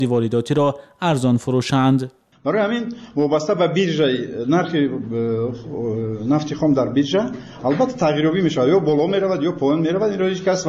وارداتی را ارزان فروشند. برای همین وابسته به بیرژه نرخ نفت خام در بیرژه البته تغییرابی میشه، یا بالا میرود یا پایین میرود. این را هیچ کس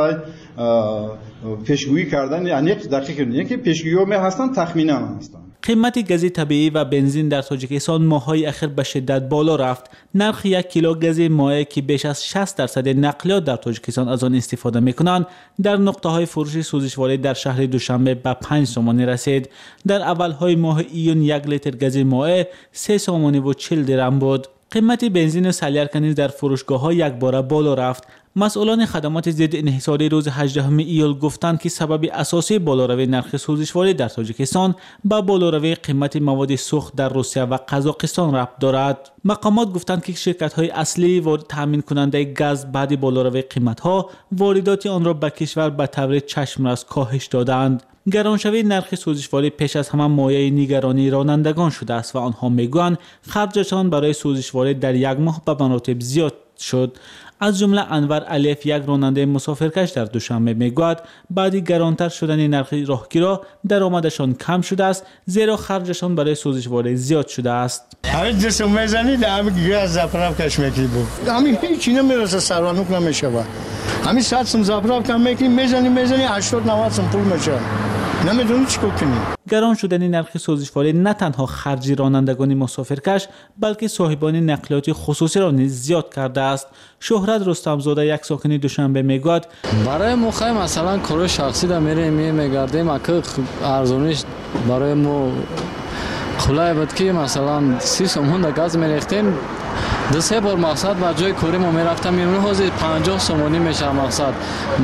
پیشگویی کردن یعنی دقیق نیست که پیشگویی می هستند، تخمینا هستند. قیمت گاز طبیعی و بنزین در تاجیکستان ماه‌های اخیر به شدت بالا رفت. نرخ 1 کیلو گاز مایع که بیش از 60% نقلیات در تاجیکستان از آن استفاده می‌کنند، در نقطه‌های فروش سوزشواری در شهر دوشنبه به 5 سومانی رسید. در اول‌های ماه ایون 1 لیتر گاز مایع 3 سومانی و 40 درم بود. قیمت بنزین و سلیرک نیز در فروشگاه‌ها یکباره بالا رفت. مسئولان خدمات ضد انحصاری روز 18 ایول گفتند که سبب اساسی بالاروی نرخ سوزشواری در تاجیکستان به بالاروی قیمت مواد سوخت در روسیه و قزاقستان ربط دارد. مقامات گفتند که شرکت‌های اصلی تامین کننده گاز بعد بالاروی قیمت‌ها واردات آن را به کشور به طور چشم‌رس کاهش دادند. گرانشوی نرخ سوزشواری پیش از همه مایه نگرانی رانندگان شده است و آنها میگویند خرجشان برای سوزشواری در یک ماه به مراتب زیاد شد. از جمله انور الیف، یک راننده مسافرکش در دوشنبه میگوید بعد گرانتر شدن نرخ راهگیرا درآمدشان کم شده است، زیرا خرجشان برای سوزشواری زیاد شده است. همین جسم میزنید همین گاز زپراب کش میکنید همین هیچی نمیرسه، سروانوک نمیشه. همین 100 سم زپراب کم میکنید میزنی 80 90 سم پول میشه. نمیدونی چیکار کنی. گران شدن نرخ سوزشواری نه تنها خرج رانندگان مسافرکش بلکه صاحبان نقلیات خصوصی را نیز زیاد کرده است. شهرت رستمزاده، یک ساکن دوشنبه میگوید برای ما خیلی مثلا کار شخصی دا میگردیم اگه ارزونیش برای ما خلای بود که مثلا 30 سومون گاز میریختیم، 2-3 بار مقصد و جای کوری ما میرفتم میرون حاضر 50 سومانی میشه مقصد.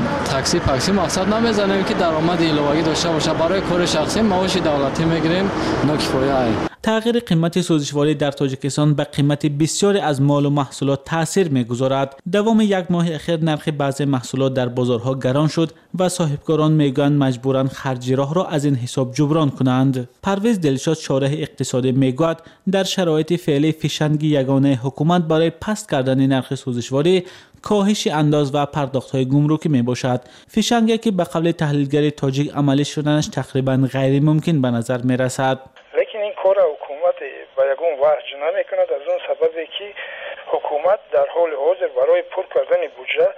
تاکسی مقصد نمیزنیم که درآمد الهی داشته باشه. برای کار شخصی معاش دولتی میگیریم نکفایه. تغییر قیمت سوزشواری در تاجیکستان به قیمت بسیاری از مال و محصولات تاثیر میگذارد. دوام یک ماه اخیر نرخ بعضی محصولات در بازارها گران شد و صاحبکاران میگویند مجبورند خرج راه را از این حساب جبران کنند. پرویز دلشاد، شارح اقتصادی، میگوید در شرایط فعلی فشنگ یگانه حکومت برای پست کردن نرخ سوزشواری کاهش انداز و پرداخت‌های گمرکی میباشد. فشنگی که به قول تحلیلگر تاجیک عملی شدنش تقریبا غیر ممکن به نظر میرسد. لیکن این کار حکومت با یگون وحج نمیکند، از اون سببی که حکومت در حال حاضر برای پر کردن بودجه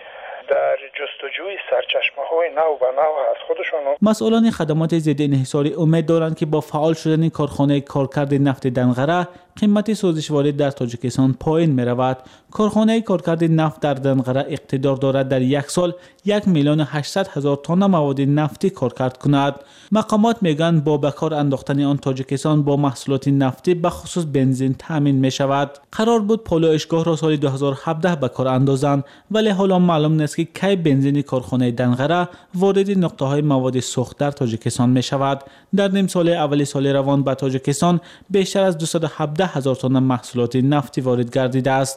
در جستجوی سرچشمه‌های نو و نو از خودشان. مسئولان خدمات ضد انحصاری امید دارند که با فعال شدن کارخانه کارکرد نفت دنقره قیمت سوزشواری در تاجیکستان پایین می رود. کارخانه کارکرد نفت در دنقره اقتدار دارد در یک سال 1,800,000 تن مواد نفتی کارکرد کند. مقامات میگویند با به کار انداختن آن تاجیکستان با محصولات نفتی به خصوص بنزین تامین می شود. قرار بود پالایشگاه را سال 2017 به کار اندازند، ولی حالا معلوم نیست که کی بنزین کارخانه دنقره وارد نقطه های مواد سوخت در تاجیکستان می شود. در نیم سال اول سال روان به تاجیکستان بیشتر از 217,000 تن محصولات نفتی وارد گردیده است.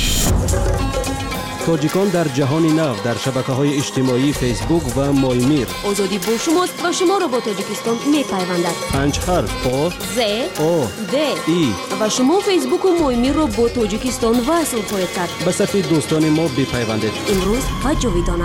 تاجیکان در جهان نفت در شبکه‌های اجتماعی فیسبوک و مایمیر. آزادی با شماست و شما را با تاجیکستان می‌پیوندد. 5 حرف آ ز او د ای و شما فیسبوک و مایمیر را با تاجیکستان وصل خواهید کرد. به صفحه دوستان ما بپیوندید. امروز و جاویدانه.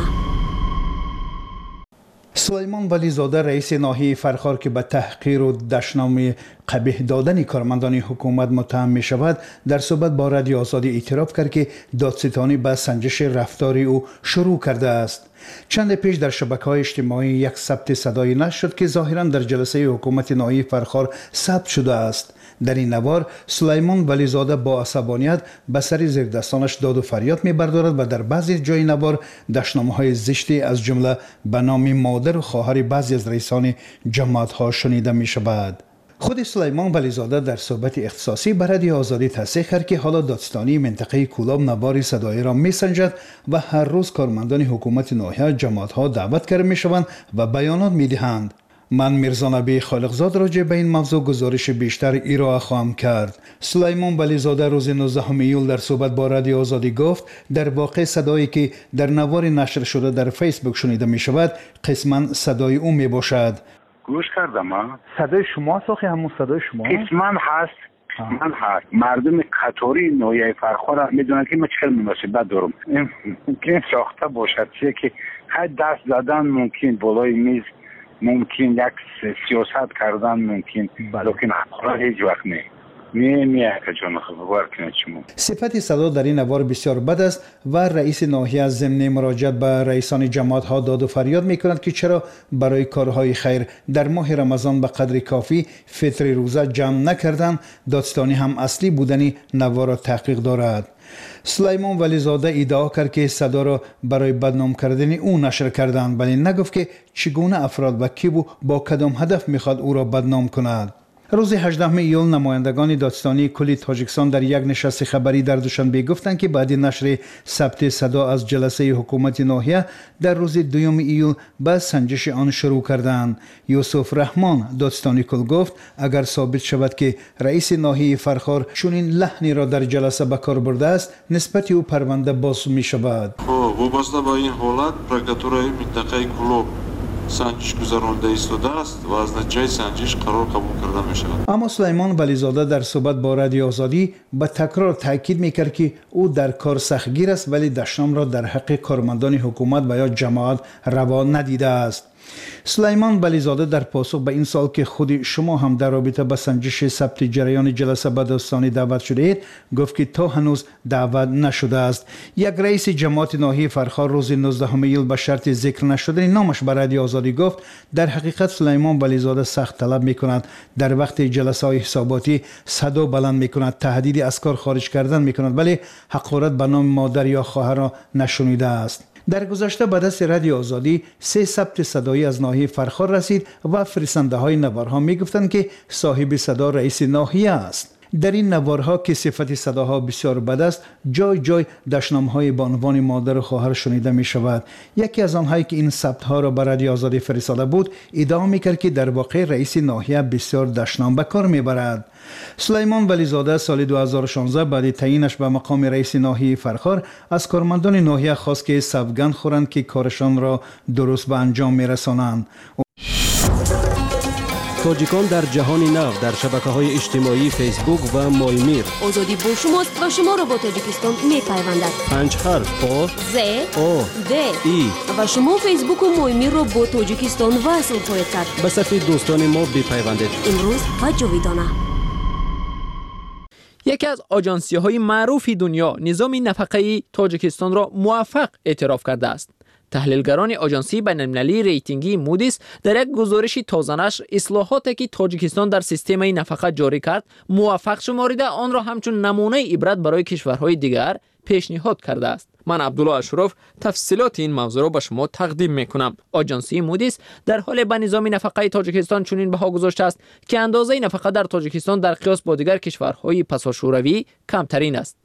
سلیمان ولیزاده رئیس ناحیه فرخار که به تحقیر و دشنام قبیح دادن کارمندان حکومت متهم می شود، در صحبت با رادیو آزادی اعتراف کرد که دادستانی به سنجش رفتار او شروع کرده است. چند پیش در شبکه‌های اجتماعی یک ثبت صدایی نشر شد که ظاهراً در جلسه حکومت ناحیه فرخار ثبت شده است. در این نوار سلیمان ولیزاده با عصبانیت به سر زیردستانش داد و فریاد می‌بردارد و در بعضی جای نوار دشنامه‌های زشتی از جمله به نام مادر و خواهر بعضی از رئیسان جماعت‌ها شنیده می‌شود. خود سلیمان ولیزاده در صحبت اختصاصی به رادیو آزادی تصریح کرد که حالا دادستانی منطقه کولاب نوار صدایی را می‌سنجد و هر روز کارمندان حکومت ناحیه جماعت‌ها دعوت کرده می‌شوند و بیانات می‌دهند. من میرزا نبی خالقزاد راجع به این موضوع گزارش بیشتر ارائه خواهم کرد. سلیمان ولیزاده روز 19 ایول در صحبت با رادیو آزادی گفت در واقع صدایی که در نوار نشر شده در فیسبوک شنیده می شود قسما صدای او می باشد. گوش کردم. صدای شما ساخی همون صدای شما قسما هست. من هست مردم قطاری نوعی فرخار میدونن که ما چه مناسبت دارم. ممکن ساخته باشد چیه که هر دست زدن ممکن بالای میز ممکن یک سیاست کردن ممکن لیکن حقوق هیچ وقت نه. صفت صدا در این نوار بسیار بد است و رئیس ناحیه ضمن مراجعت به رئیسان جماعت ها داد و فریاد می کند که چرا برای کارهای خیر در ماه رمضان به قدر کافی فطر روزه جمع نکردند. دادستانی هم اصلی بودن نوار را تحقیق دارد. سلیمان ولیزاده ادعا کرد که صدا را برای بدنام کردن او نشر کردند، ولی نگفت که چگونه افراد و کی با کدام هدف میخواد او را بدنام کند. روز 18 ایول نمایندگان دادستانی کلی تاجیکستان در یک نشست خبری در دوشنبه گفتند که بعد نشر ثبت صدا از جلسه حکومت ناحیه در روز 2 ایول به سنجش آن شروع کردند. یوسف رحمان دادستانی کل گفت اگر ثابت شود که رئیس ناحیه فرخار چنین لحنی را در جلسه به کار برده است، نسبت او پرونده باز می شود. وابسته به این حالت پروکراتورای منطقه کلوب سنجش گذرانده ایستاده است و از نتیجه سنجش قرار قبول کرده می شود. اما سلیمان ولیزاده در صحبت با رادیو آزادی به تکرار تاکید میکرد که او در کار سختگیر است، ولی دشنام را در حق کارمندان حکومت و یا جماعت روا ندیده است. سلیمان ولیزاده در پاسخ به این سال که خود شما هم در رابطه با سنجش ثبت جریان جلسه به دادستانی دعوت شده اید، گفت که تا هنوز دعوت نشده است. یک رئیس جماعت ناحیه فرخار روز 19 ایول به شرط ذکر نشدن نامش به رادیو آزادی گفت در حقیقت سلیمان ولیزاده سخت طلب میکند، در وقت جلسه های حساباتی صدا بلند میکند، تهدید از کار خارج کردن میکند، ولی حقارت به نام مادر یا خواهر را نشنیده است. در گذشته به دست رادیو آزادی 3 ثبت صدایی از ناحیه فرخار رسید و فرستنده های نوارها می گفتند که صاحب صدا رئیس ناحیه است. در این نوارها که صفت صداها بسیار بد است، جای جای دشنام‌های به عنوان مادر و خواهر شنیده می شود. یکی از آنهایی که این ثبت‌ها را به رادیو آزادی فرستاده بود ادعا می‌کرد که در واقع رئیس ناحیه بسیار دشنام به کار می‌برد. سلیمان ولیزاده سال 2016 بعد تعیینش به مقام رئیس ناحیه فرخار از کارمندان ناحیه خواست که سوگند خورند که کارشان را درست به انجام می‌رسانند. تاجیکان در جهان نو در شبکه‌های اجتماعی فیسبوک و مایمیر. آزادی با شماست و شما را با تاجیکستان می‌پیوندد. 5 حرف آ ز او د ای و شما فیسبوک و مایمیر را با تاجیکستان وصل خواهید کرد. به صفحه دوستان ما بپیوندید. امروز و جاویدانه. یکی از آژانسی‌های معروف دنیا نظام نفقه‌ای تاجیکستان را موفق اعتراف کرده است. تحلیلگران آژانسی بین‌المللی ریتینگی مودیس در یک گزارش تازه‌نشر اصلاحاتی که تاجیکستان در سیستم نفقه جاری کرد موفق شماریده آن را همچون نمونه عبرت برای کشورهای دیگر پیشنهاد کرده است. من عبدالله اشرف تفصیلات این موضوع را به شما تقدیم میکنم. آژانسی مودیس در حال به نظام نفقه تاجیکستان چنین بها گذاشته است که اندازه نفقه در تاجیکستان در قیاس با دیگر کشورهای پساشوروی کمترین است.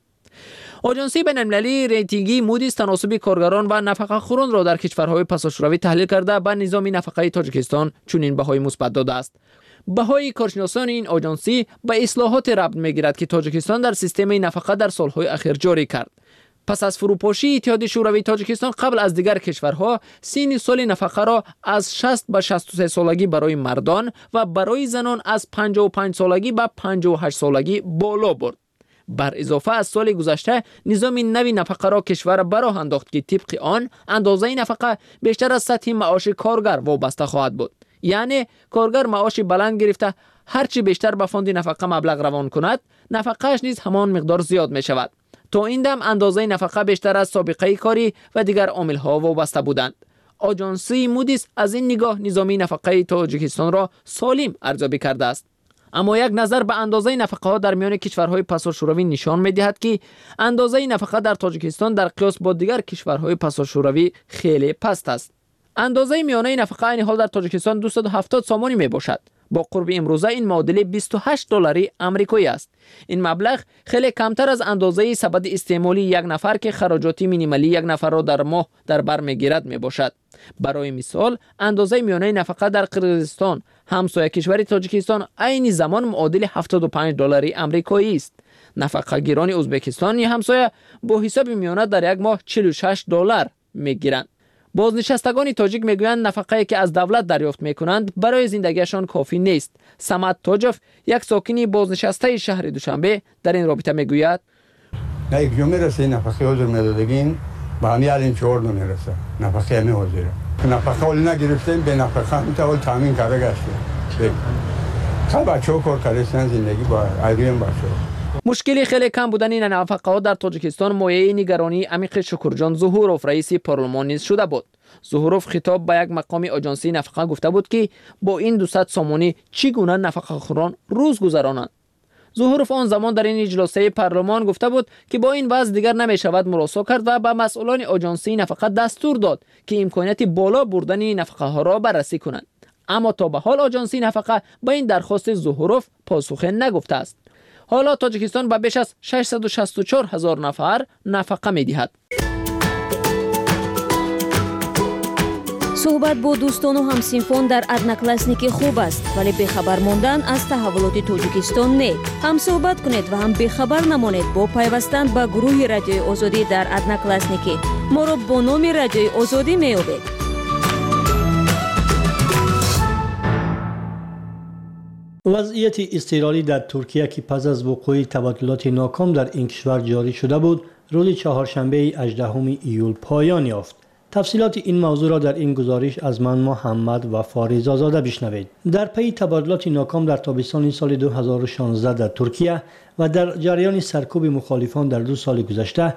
آژانسی بین‌المللی ریتینگی مودیس تناسب کارگران و نفقه خوران را در کشورهای پساشوروی تحلیل کرده به نظام نفقه تاجیکستان چنین بهای مثبت داده است. بهای کارشناسان این آژانسی به اصلاحات ربط می‌گیرد که تاجیکستان در سیستم نفقه در سالهای اخیر جاری کرد. پس از فروپاشی اتحاد شوروی، تاجیکستان قبل از دیگر کشورها سن سال نفقه را از 60 به 63 سالگی برای مردان و برای زنان از 55 سالگی به 58 سالگی بالا برد. بر اضافه از سال گذشته نظام نوی نفقه را کشور براه انداخت که طبق آن اندازه نفقه بیشتر از سطح معاش کارگر وابسته خواهد بود. یعنی کارگر معاش بلند گرفته هرچی بیشتر به فاند نفقه مبلغ روان کند، نفقه‌اش نیز همان مقدار زیاد می شود. تا این دم اندازه نفقه بیشتر از سابقه کاری و دیگر عامل‌ها وابسته بودند. آژانسی مودیس از این نگاه نظام نفقه تاجیکستان را سالم ارزیابی کرده است. اما یک نظر به اندازه نفقه ها در میان کشورهای پساشوروی نشان می‌دهد که اندازه نفقه در تاجیکستان در قیاس با دیگر کشورهای پساشوروی خیلی پست است. اندازه میانه نفقه این حال در تاجیکستان 270 سامانی میباشد. با قرب امروزه این معادل 28 دلاری آمریکایی است. این مبلغ خیلی کمتر از اندازه سبد استعمالی یک نفر که خراجات مینیمالی یک نفر را در ماه در بر میگیرد میباشد. برای مثال اندازه میانه نفقه در قرقیزستان همسایه کشور تاجیکستان عین زمان معادل 75 دلاری آمریکایی است. نفقه گیران ازبکستان همسایه با حساب میانه در یک ماه 46 دلار میگیرند. بازنشستگان تاجیک میگویند نفقه‌ای که از دولت دریافت میکنند برای زندگیشان کافی نیست. سمت تاجف یک ساکنی بازنشسته شهر دوشنبه در این رابطه میگوید یک جو میرسه نفقه حضور میدادگین به همی الان 4 نمیرسه نفقه همی حضوره نفقه ولی نگرفتیم، به نفقه میتوان تامین کرده گشته. خب بچه‌ها کار کردن زندگی با عیریم باشه. مشکلی خیلی کم بودن این نفقه‌ها در تاجیکستان مایه نگرانی عمیق شکرجان ظهوروف رئیس پارلمان نیز شده بود. ظهوروف خطاب به یک مقام آژانسی نفقه گفته بود که با این 200 سامانی چگونه نفقه خوران روز گذرانند. ظهوروف آن زمان در این اجلاس پارلمان گفته بود که با این وضع دیگر نمی شود مراسا کرد و به مسئولان آژانسی نفقه دستور داد که امکانیت بالا بردن نفقه ها را بررسی کنند. اما تا به حال آژانسی نفقه با این درخواست ظهوروف پاسخ نگفته است. حالا تاجیکستان به بیش از 664,000 نفر نفقه می دهد. صحبت با دوستان و همسینفان در ادناکلاسنیک خوب است، ولی بخبر ماندن از تحولات تاجیکستان نه. هم صحبت کنید و هم بخبر نمانید با پیوستن به گروه رادیوی آزادی در ادناکلاسنیک. ما را با نام رادیوی آزادی می‌یابید. وضعیت اضطراری در ترکیه که پس از وقوع تبادلات ناکام در این کشور جاری شده بود، روز چهارشنبه 18 ایول پایان یافت. تفصیلات این موضوع را در این گزارش از من محمد و فاریز آزاده بشنوید. در پی تبادلات ناکام در تابستان سال 2016 در ترکیه و در جریان سرکوب مخالفان در 2 سال گذشته،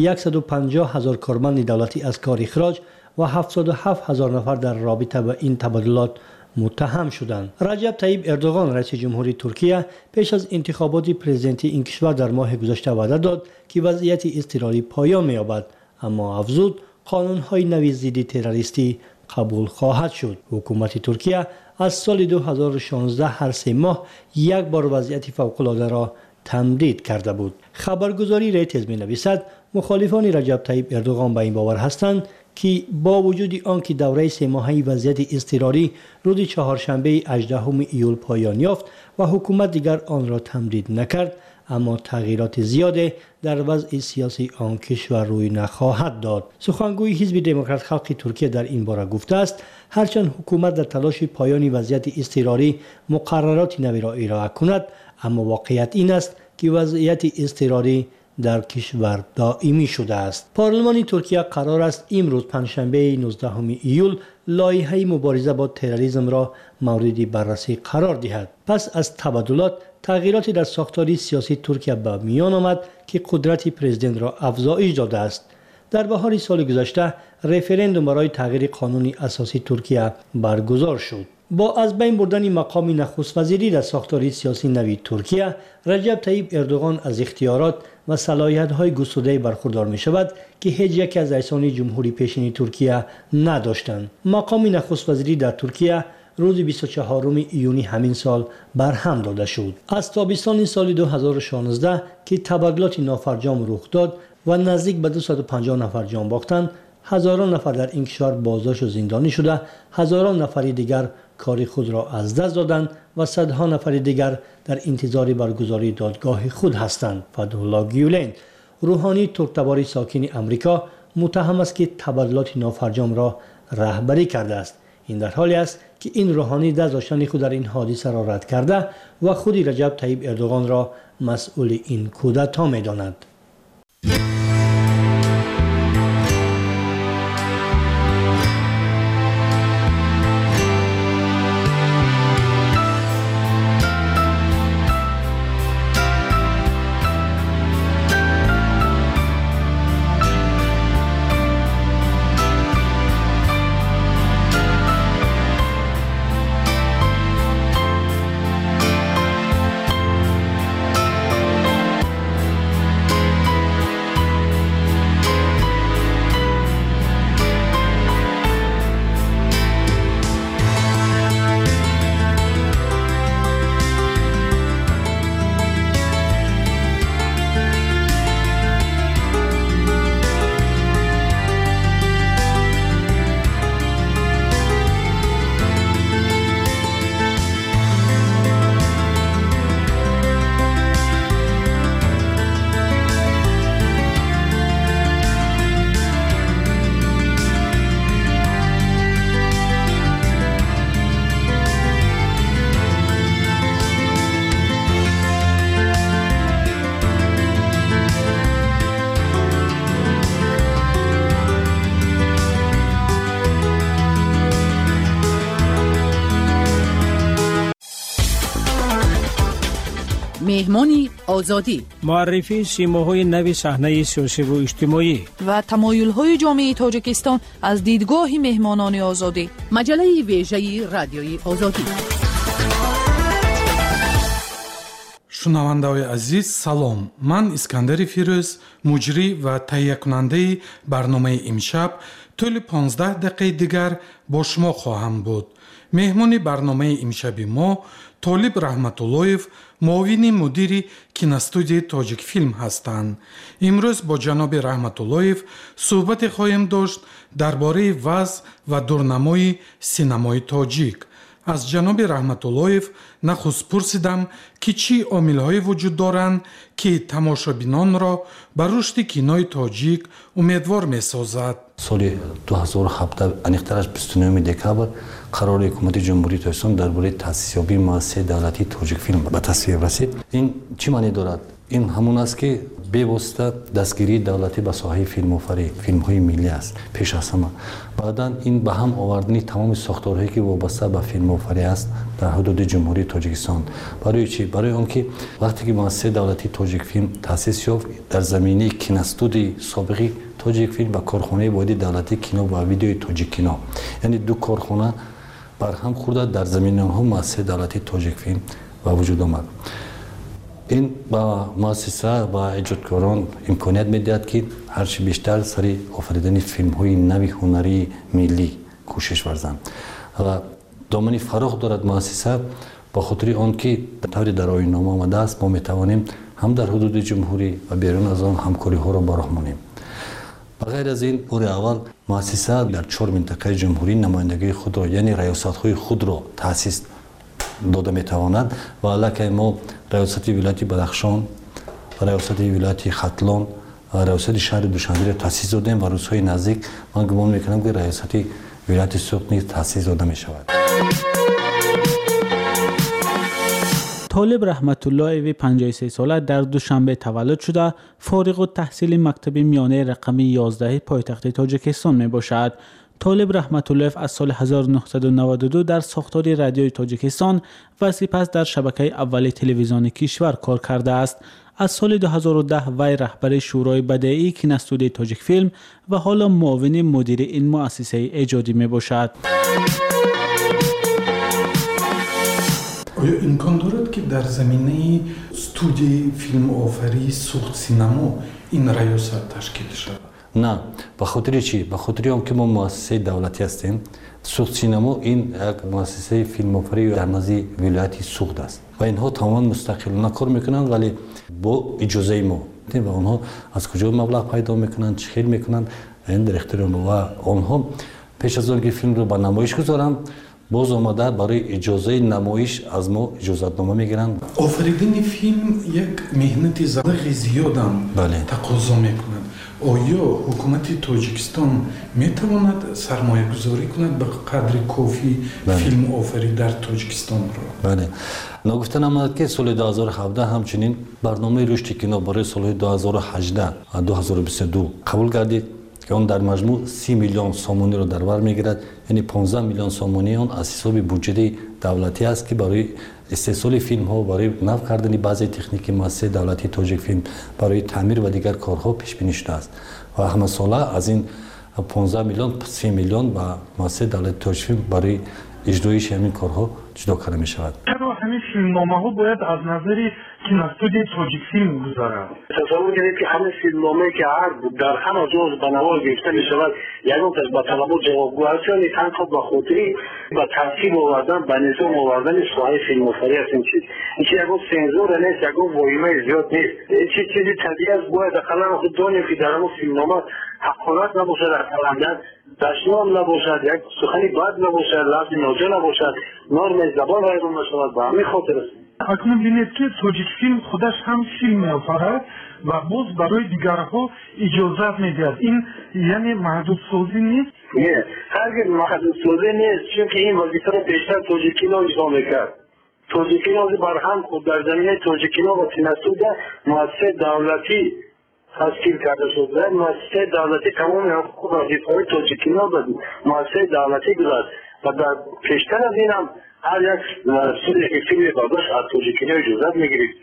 150,000 کارمند دولتی از کار اخراج و 77,000 نفر در رابطه با این تبادلات متهم شدند. رجب طیب اردوغان رئیس جمهوری ترکیه پیش از انتخابات پرزیدنتی این کشور در ماه گذشته وعده داد که وضعیت اضطراری پایان می‌یابد، اما افزود قانون‌های نوی ضد تروریستی قبول خواهد شد. حکومت ترکیه از سال 2016 هر 3 ماه یک بار وضعیت فوق‌العاده را تمدید کرده بود. خبرگزاری رویترز می‌نویسد مخالفان رجب طیب اردوغان به این باور هستند که با وجود آنکه دوره 3 ماهه وضعیت اضطراری روز چهارشنبه 18 ایول پایان یافت و حکومت دیگر آن را تمدید نکرد، اما تغییرات زیاده در وضع سیاسی آن کشور روی نخواهد داد. سخنگوی حزب دموکرات خلق ترکیه در این باره گفته است هرچند حکومت در تلاش پایان وضعیت اضطراری مقررات نوی را ارائه کند، اما واقعیت این است که وضعیت اضطراری در کشور دائمی شده است. پارلمان ترکیه قرار است امروز پنجشنبه 19 ایول لایحه مبارزه با تروریسم را مورد بررسی قرار دهد. پس از تبادلات تغییراتی در ساختار سیاسی ترکیه به میان آمد که قدرت پرزیدنت را افزایش داده است. در بهار سال گذشته رفراندوم برای تغییر قانون اساسی ترکیه برگزار شد. با از بین بردن مقام نخست وزیری در ساختار سیاسی نوی ترکیه، رجب طیب اردوغان از اختیارات و صلاحیت‌های گسترده برخوردار می‌شود که هیچ یک از رئیسان جمهوری پیشین ترکیه نداشتند. مقام نخست وزیری در ترکیه روز 24 ایونی همین سال برهم داده شد. از تابستان سال 2016 که تبادلات نافرجام رخ داد و نزدیک به 250 نفر جان باختند، هزاران نفر در این کشور بازداشت و زندانی شده، هزاران نفر دیگر کار خود را از دست دادند و صدها نفر دیگر در انتظار برگزاری دادگاه خود هستند. فتح‌الله گیولن، روحانی ترک‌تبار ساکن امریکا، متهم است که تبادلات نافرجام را رهبری کرده است. این در حالی است که این روحانی دست داشتن خود در این حادثه را رد کرده و خود رجب طیب اردوغان را مسئول این کودتا می‌داند. مهمانی آزادی، معرفی سیماهای نوی صحنه سیاسی و اجتماعی و تمایل‌های جامعه تاجیکستان از دیدگاه مهمانان آزادی. مجله ویژه رادیوی آزادی. шунавандаҳои азиз салом, ман Искандари Фирӯз, муҷрӣ ва таҳиякунандаи барномаи имшаб тӯли 15 дақиқаи дигар бо шумо хоҳам буд. меҳмони барномаи имшаби мо Толиб Раҳматуллоев, муовини мудири киностудияи Тоҷикфилм ҳастанд. имрӯз бо ҷаноби Раҳматуллоев суҳбате хоҳем дошт дар бораи вазъ ва дурнамои синамои тоҷик. аз ҷаноби Раҳматуллоев нахуст пурсидам ки чӣ омилҳое вуҷуд доранд ки тамошобинонро ба рушди кинои тоҷик умедвор месозад. соли 2017 аниқтараш 29 декабр қарори ҳукумати ҷумҳурии Тоҷикистон дар бораи таъсисёбии муассисаи давлатии Тоҷикфилм ба тасвиб расид. ин чӣ маъне дорад? ин ҳамун аст ки бевосита дастгирии давлатӣ ба соҳаи филмофарӣ, филмҳои миллӣ аст пеш аз ҳама. баъдан ин ба ҳам овардани тамоми сохторҳое ки вобаста ба филмофарӣ аст дар ҳудуди ҷумҳурии Тоҷикистон. барои чӣ? барои он ки вақте ки муассисаи давлатии Тоҷикфилм таъсис ёфт, дар заминаи киностудии собиқи Тоҷикфилм ва корхонаи воҳиди давлатии кино ва видеои Тоҷиккино, яъне ду корхона барҳам хӯрда дар заминаи онҳо муассисаи давлатии Тоҷикфилм ба вуҷуд омад. ин ба муассиса ва эҷодкорон имконият медиҳад ки ҳарчи бештар сари офаридани филмҳои нави ҳунарии миллӣ кӯшиш варзанд. ва домани фароғ дорад муассиса, ба хотири он ки тавре дар оиннома омадааст, мо метавонем ҳам дар ҳудуди ҷумҳурӣ ва берун аз он ҳамкориҳоро ба роҳ монем. ба ғайр аз ин, бори аввал муассиса дар 4 минтақаи ҷумҳурӣ намояндагии худро, яъне раёсатҳои худро таъсис дода метавонад ва аллакай мо раёсати вилояти Бадахшон, раёсати вилояти Хатлон ва раёсати шаҳри Душанберо таъсис додем ва рӯзҳои наздик ман гумон мекунам ки раёсати вилояти Суғд низ таъсис дода мешавад. طالب رحمت‌الله‌وی 53 ساله در دوشنبه تولد شده، فارغ التحصیل مکتب میانه رقم 11 پایتخت تاجیکستان می باشد. طالب رحمت‌الله از سال 1992 در ساختار رادیوی تاجیکستان و سپس در شبکه اول تلویزیون کشور کار کرده است. از سال 2010 وی رهبر شورای بدیعی کینوستودیوی تاجیکفیلم و حالا معاون مدیر این مؤسسه ایجادی می باشد. آیا امکان دارد که در زمینه استودیوی فیلم آفری سوخت سینما این ریاست تشکیل شود؟ نه، به خاطر چی؟ به خاطر اون که ما مؤسسه دولتی هستیم. سوخت سینما این یک مؤسسه فیلم آفری در نزد ولایت سوخت است و اینها تماما مستقلانه کار میکنند ولی با اجازه ما. و آنها از کجا مبلغ پیدا میکنند، چه خیلی میکنند، این در اختیار ما. و آنها پیش از آنکه فیلم رو به نمایش گذارند باز آمده برای اجازه نمایش از ما اجازتنامه میگیرند. آفریدن فیلم یک مهنت زیاد تقاضا میکند. آیا حکومت تاجیکستان میتواند سرمایه گذاری کند به قدر کافی فیلم آفری در تاجیکستان را؟ بله. نگفتن آمد که سال 2017 همچنین برنامه رشد کینو برای سال 2018 و 2022 قبول گردید که اون در مجموع 30 میلیون سومونی رو در بر میگیرد، یعنی 15 میلیون سومونی اون از حساب بودجه دولتی است که برای استحصال فیلم ها، برای نو کردن بعضی تکنیک مؤسسه دولتی تاجیکفیلم، برای تعمیر و دیگر کارها پیش بینی شده است و همه ساله از این 15 میلیون 30 میلیون به مؤسسه دولتی تاجیکفیلم برای اجرایش همین کارها جدا کرده می شود. همین فیلمنامه ها باید از نظر کینوستودیوی تاجیکفیلم گذارند. تصور کنید که همین فیلمنامه که هر در همه جز به نمای گرفته می شود یکم از با طلبات جوابگو هست یعنی تنها به خاطری به ترتیب آوردن به نظام آوردن ساحه فیلم آفری است. این چیز یکم سنزور نیست، یکم واهمه زیاد نیست. این چیزی طبیعی است باید اقلا خود دانیم که در همون فیلمنامه حقانت نباشد، اقلندن دشنام نباشد، یک سخنی بد نباشد، لفظ ناجا نباشد، نرم زبان رایگان نشود. به همین خاطر است. اکنون بینید که تاجیکفیلم خودش هم فیلم می‌آفرد و باز برای دیگرها اجازت می‌دهد. این یعنی محدود سازی نیست؟ نه، هرگز محدود سازی نیست، چون که این وظیفه را پیشتر تاجیکینا اجرا می‌کرد. تاجیکینا برهم خود در زمینه تاجیکینا و کینوستودیو مؤسسه دولتی تشکیل کرده شد و مؤسسه دولتی تمام حقوق و وظیفه‌های تاجیکینا به مؤسسه دولتی گذاشت و در پیشتر از این هم هر یک سوری که فیلم برداشت از تاجیکینا اجازت می‌گیرید.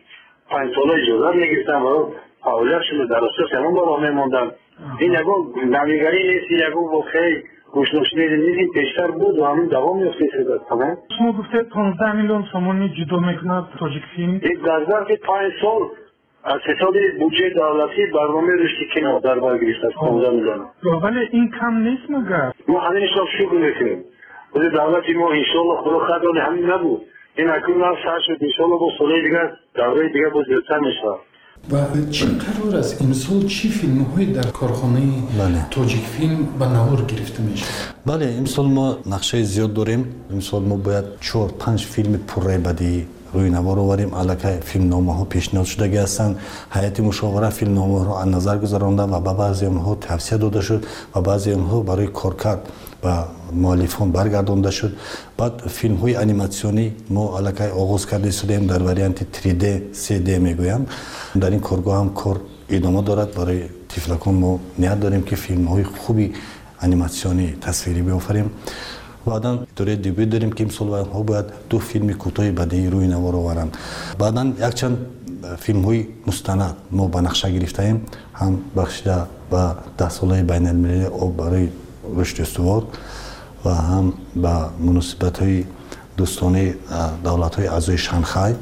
5 ساله اجازه میگرفتن و فعالیتشون در اساس همون بالا میموندن. این یکو نمیگری نیست، یکو واقعی گوشنشینی نیست، پیشتر بود و همین دوام میفته. تمام شما گفتید 15 میلیون تومانی جدا میکند تاجیک فیلم. در ظرف 5 سال از حساب بودجه دولتی برنامه رشد کینو در بر گرفته است 15 میلیون. ولی این کم نیست مگر؟ ما همین حساب شروع میکنیم. ولی دولتی ما انشالله خدا خدای همین نبود. این اکنون هم سر شد انشالله با ساله دیگر دوره دیگر باز زیادتر میشه. و چه قرار است امسال چی فیلم های در کارخانه تاجیک فیلم به نهار گرفته میشه؟ بله امسال ما نقشه زیاد داریم. امسال ما باید 4-5 فیلم پررای بدی روی نوار آوریم. الکی فیلمنامه ها پیشنهاد شدگی هستند. هیئت مشاوره فیلمنامه ها را از نظر گذرانده و به بعضی آنها توصیه داده شد و بعضی آنها برای کارکرد و مؤلفان برگردانده شد. بعد فیلم های انیماسیونی ما الکی آغاز کرده شدیم در وریانت 3D 3D میگویم. در این کارگاه هم کار ادامه دارد. برای طفلکان ما نیت داریم که فیلم های خوبی انیماسیونی تصویری بیافریم. بعدا دوره دیگه داریم که امسال ها باید 2 فیلم کوتاه بدیهی روی نوار آورند. بعدا یک چند فیلم های مستند ما به نقشه گرفتیم، هم بخشیده به 10 ساله بین المللی برای رشد استوار و هم به مناسبت های دوستانه دولت های اعضای شانگهای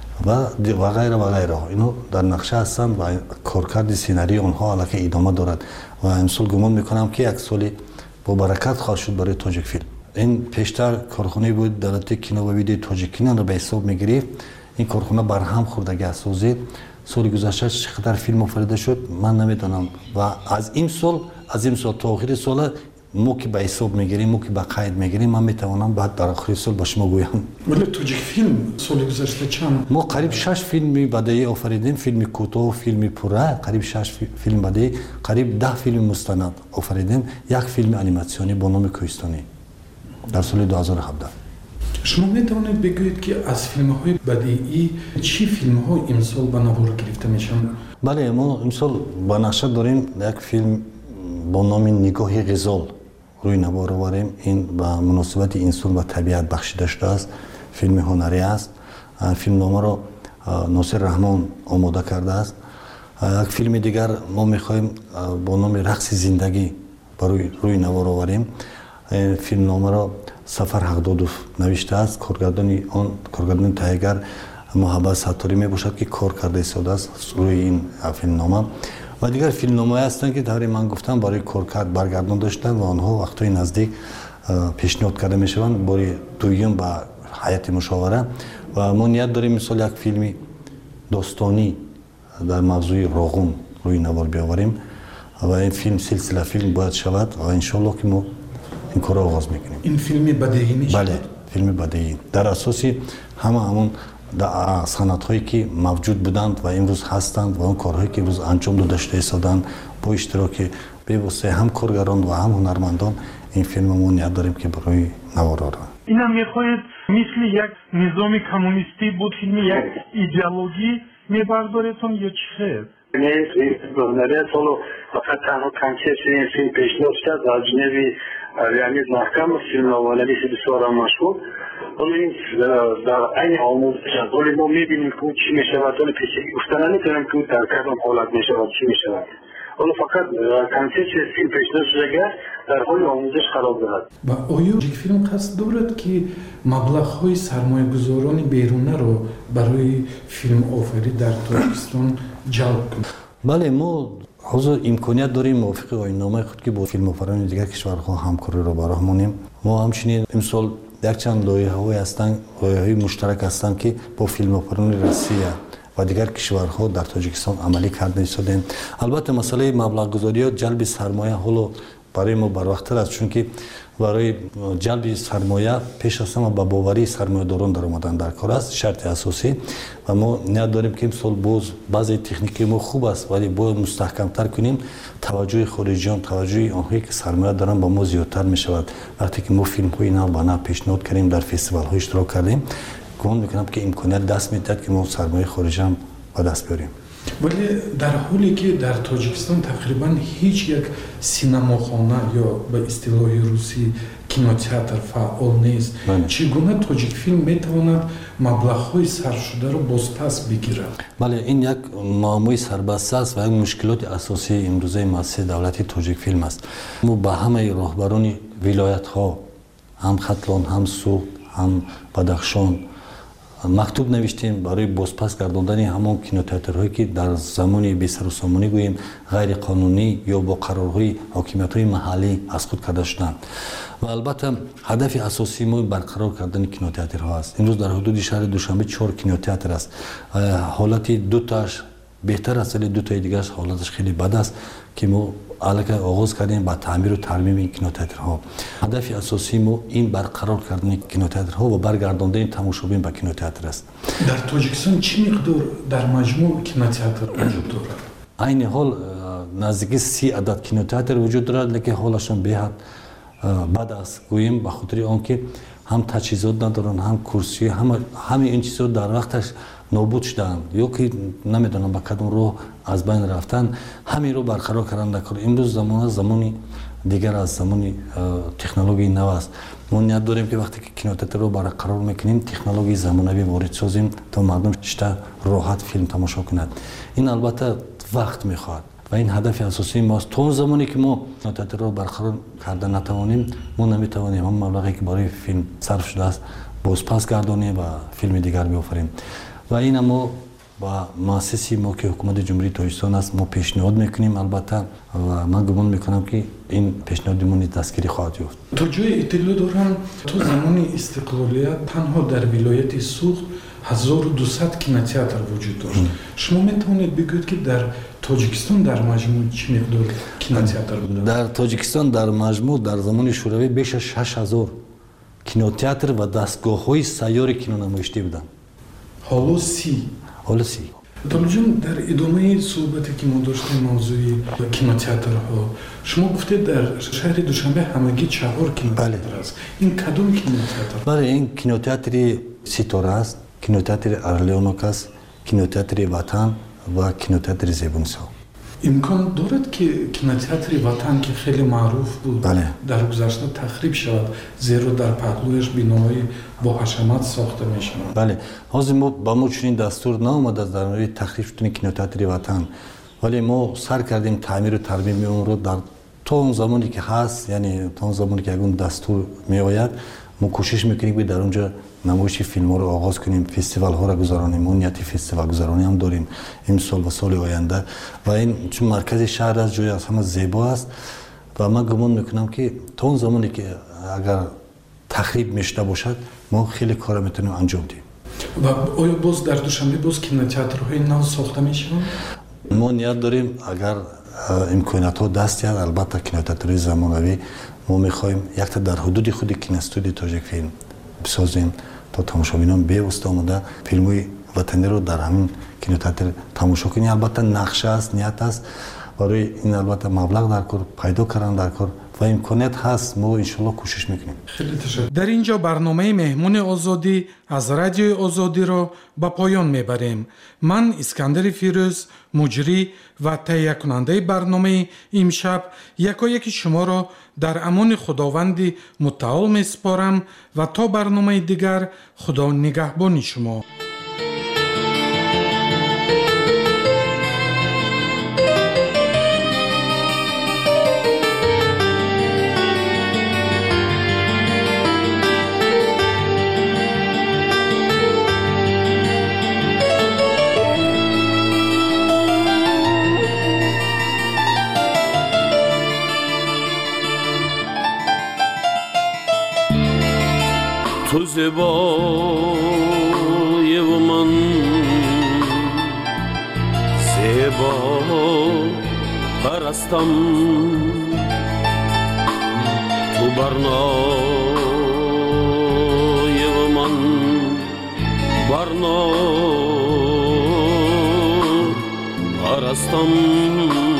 و غیره و غیره. اینو در نقشه هستند و کارکرد سیناری آنها الکی ادامه دارد و امسال گمان میکنم که یک سال با برکت خواهد شد برای تاجیک فیلم. این پیشتر کارخانه بود دولت کینو و ویدیو تاجیکستان را به حساب میگرفت. این کارخانه برهم خوردگی اساسید. سال گذشته چقدر فیلم آفریده شد من نمیدونم و از این سال تا آخر سال ما که به حساب میگیریم، ما که به قید میگیریم، من میتوانم بعد در آخر سال با شما گویم. ولی تاجیک فیلم سال گذشته چند؟ ما قریب 6 فیلم بدیهی آفریدیم، فیلم کوتاه، فیلم پره، قریب 6 فیلم بدیهی، قریب 10 فیلم مستند آفریدیم، یک فیلم انیماسیونی با نام کوهستانی در سال 2017. شما میتوانید بگویید که از فیلم های بدیهی چی فیلم های امسال به نوار گرفته میشن؟ بله ما امسال با نقشه داریم یک فیلم با نام نگاه غزال روی نوار آوریم. این به مناسبت انسان و طبیعت بخشیده شده است. فیلم هنری است. فیلم نامه را ناصر رحمان آماده کرده است. یک فیلم دیگر ما میخوایم با نام رقص زندگی برای روی نوار آوریم. فیلم نامه را سفر حقدادوف نوشته است. کارگردان تهیه‌گر محبت ستاری می باشد که کار کرده ایستاده است روی این فیلم نامه. و دیگر فیلم نامه هستند که طوری من گفتم برای کارکرد برگردان داشتن و آنها وقتای نزدیک پیشنهاد کرده می شوند برای دویم به هیئت مشاوره. و ما نیت داریم مثلا یک فیلم داستانی در موضوع راغون روی نوار بیاوریم و این فیلم سلسله فیلم باید شود و انشالله که ما این کار آغاز میکنیم. این فیلم بدیهی میشه؟ بله فیلم بدیهی در اساسی همون صنعت هایی که موجود بودند و امروز هستند و اون کارهایی که امروز انجام داده شده ایستادند با اشتراک به هم کارگران و هم هنرمندان این فیلم ما نیت داریم که برای نوار آورند. این هم میخواید مثل یک نظام کمونیستی بود فیلم یک ایدئولوژی میبرداریتون یا چی خیر؟ نه این سالو فقط تنها کنسپت این فیلم پیشنهاد شد و جنبی ریالیت محکم فیلم نوانویس بسیار مشهور. ولی در این آموزش از ولی ما میبینیم که چی میشود ولی پیشگی گفتن نمیتونیم که در کدام حالت میشود چی میشود. ولی فقط کنسپت فیلم پیشنهاد شده در حال آموزش قرار دارد. و آیا فیلم قصد دارد که مبلغ‌های سرمایه‌گذاران بیرونی را برای فیلم آفرینی در تاجیکستان جلب کنند؟ بله ما حضور امکانیت داریم موافق آیین‌نامه خود که با فیلم آفرینان دیگر کشورها همکاری را براه مانیم. ما همچنین امسال یک چند لایحه‌های هستند، لایحه‌های مشترک هستند که با فیلم آفرینان روسیه و دیگر کشورها در تاجیکستان عملی کرده شدیم. البته مسئله مبلغ گذاری و جلب سرمایه حالا برای ما بروقتر است چون که برای جلب سرمایه پیش از همه با باوری سرمایه‌داران در آمدن در کار است شرط اساسی و ما نیت داریم که امسال باز بعضی تکنیکی ما خوب است ولی باید مستحکم‌تر کنیم. توجه خارجیان، توجه آنهایی که سرمایه دارن با ما زیادتر می شود. وقتی که ما فیلم‌های اینا با پیشنهاد کردیم در فستیوال‌ها اشتراک کردیم گمان میکنم که امکانیت دست میدهد که ما سرمایه خارجی هم با دست بیاریم. ولی در حالی که در تاجیکستان تقریبا هیچ یک سینماخانه یا به اصطلاح روسی кинотеатр фаъол нест. Чӣ гуна тоҷикфилм метавонад маблағҳои сарфшударо бозпас бигирад? бале ин як муаммои сарбаста аст ва як мушкилоти асосии имрӯзаи муассисаи давлати тоҷикфилм аст. мо ба ҳамаи роҳбарони вилоятҳо ҳам хатлон ҳам суғд ҳам бадахшон мактуб навиштем барои бозпас гардондани ҳамон кинотеатрҳое ки дар замони бесарусомонӣ гӯем ғайриқонунӣ ё бо қарорҳои ҳокимиятҳои маҳаллӣ аз худ карда шуданд. ва албатта ҳадафи асосии мо барқарор кардани кинотеатрҳо аст. имрӯз дар ҳудуди шаҳри душанбе 4 кинотеатр аст. ҳолати дутааш беҳтар аст вале дутаи дигараш ҳолаташ хеле бад аст ки мо аллакай оғоз кардем ба таъмиру тармими кинотеатрҳо. ҳадафи асосии мо ин барқарор кардани кинотеатрҳо ва баргардондани тамошобин ба кинотеатр аст. дар тоҷикистон чӣ миқдор дар маҷмӯъ кинотеатр вуҷуд дорад? айни ҳол наздики 30 адад кинотеатр вуҷуд дорад, лекин ҳолашон беҳад бад аст гӯем ба хотири он ки ҳам таҷҳизот надоранд ҳам курсӣ ҳамаи ин чизҳо дар вақташ нобуд шудаанд ё ки намедонам ба кадом роҳ аз байн рафтанд. ҳаминро барқарор кардан дар кор. имрӯз замона замони дигар аст, замони технологияи нав аст. мо ният дорем ки вақте ки кинотеатрро барқарор мекунем технологияи замонавӣ ворид созем то мардум шита роҳат филм тамошо кунад. ин албатта вақт мехоҳад ва ин ҳадафи асосии мост. то он замоне ки мо кинотеатрро барқарор карда натавонем, мо наметавонем ҳам маблағе ки барои филм сарф шудааст бозпас гардонем ва филми дигар биёфарем. ва ина мо ба муассиси мо ки ҳукумати ҷумҳурии Тоҷикистон аст мо пешниҳод мекунем албатта ва ман гумон мекунам ки ин пешниҳоди мо низ дастгирӣ хоҳад ёфт. то ҷои иттилоъ дорам то замони истиқлолият танҳо дар вилояти Суғд 1200 кинотеатр вуҷуд дошт. шумо метавонед бигӯед ки дар тоҷикистон дар маҷмӯъ чӣ миқдор кинотеатр буд? дар тоҷикистон дар маҷмӯъ дар замони шӯравӣ беш аз 6000 кинотеатр ва дастгоҳҳои сайёри кинонамоиштӣ буданд. ҳоло 30. Долҷон, дар идомаи суҳбате ки мо доштем мавзӯи кинотеатрҳо, шумо гуфтед дар шаҳри Душанбе ҳамагӣ 4 кинотеатр аст. ин кадом кинотеатр? бале ин кинотеатри Ситора аст, кинотеатри Орлеонок аст, кинотеатри Ватан ва кинотеатри Зебунисо. имкон дорад ки кинотеатри Ватан ки хеле маъруф буд дар гузашта тахриб шавад, зеро дар паҳлӯяш биноҳои боҳашамат сохта мешаванд? бале ҳозир ба мо чунин дастур наомадааст дар мавриди тахриб шудани кинотеатри Ватан, вале мо сар кардем таъмиру тармими онро дар то он замоне ки ҳаст, яъне то он замоне ки ягон дастур меояд мо кӯшиш мекунем ки дар онҷо намоиши филмҳоро оғоз кунем, фестивалҳоро гузаронем. мо нияти фестивалгузаронӣ ҳам дорем имсол ва соли оянда ва ин чун маркази шаҳр аст, ҷои аз ҳама зебо аст ва ман гумон мекунам ки то он замоне ки агар тахриб мешуда бошад мо хеле кора метавонем анҷом диҳем. ва оё боз дар Душанбе боз кинотеатрҳои нав сохта мешаванд? мо ният дорем агар имкониятҳо даст диҳад, албатта кинотеатрҳои замонавӣ мо мехоҳем якта дар ҳудуди худи киностудияи Тоҷикфилм бисозем то тамошобинон бевосита омада филмҳои ватаниро дар ҳамин кинотеатр тамошо кунем. албатта нақша аст, ният аст, барои ин албатта маблағ дар кор, пайдо кардан дар кор ва имконият ҳаст. мо иншоалло кӯшиш мекунем. хеле ташаккур. дар ин ҷо барномаи Меҳмони озодӣ аз радиои Озодиро ба поён мебарем. ман Искандари Фирӯз, муҷрӣ ва таҳиякунандаи барномаи имшаб якояки шуморо дар амони худованди мутаол месупорам ва то барномаи дигар худо нигаҳбони шумо. تو زیبای و من زیبا پرستم، تو برنای و من برنا پرستم.